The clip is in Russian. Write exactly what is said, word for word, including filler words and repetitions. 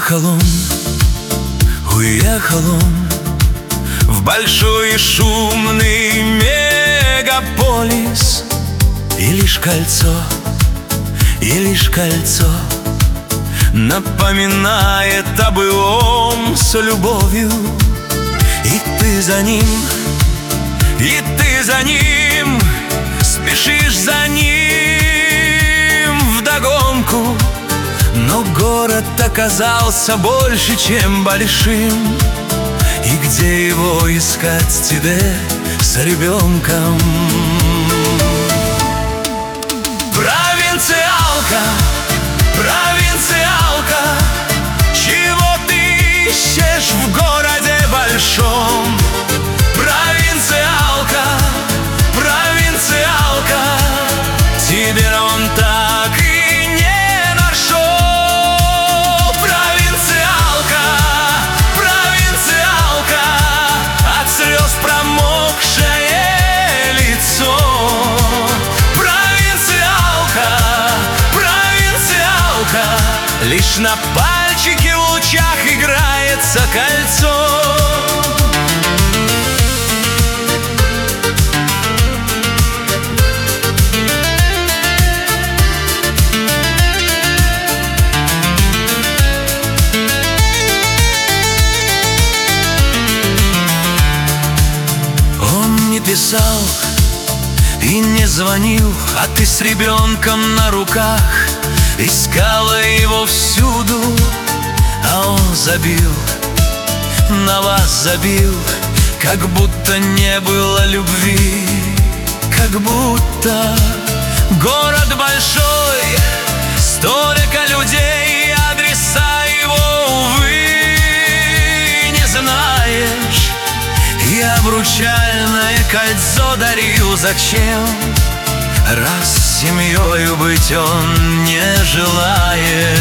Уехал он, уехал он в большой и шумный мегаполис. И лишь кольцо, и лишь кольцо напоминает о былом с любовью. И ты за ним, и ты за ним, спешишь за ним вдогонку. Но город оказался больше, чем большим. И где его искать тебе с ребенком? Провинциалка, провинциалка, чего ты ищешь в городе большом? Провинциалка, провинциалка, тебе он так и не нашел. Провинциалка, провинциалка, от слез промокшее лицо. Провинциалка, провинциалка, лишь на пальчике в лучах играется кольцо. Писал и не звонил, а ты с ребенком на руках искала его всюду. А он забил, на вас забил, как будто не было любви. Как будто город большой, столько людей, адреса его, увы, не знаешь. И обручальное кольцо дарил зачем, раз с семьёю быть он не желает?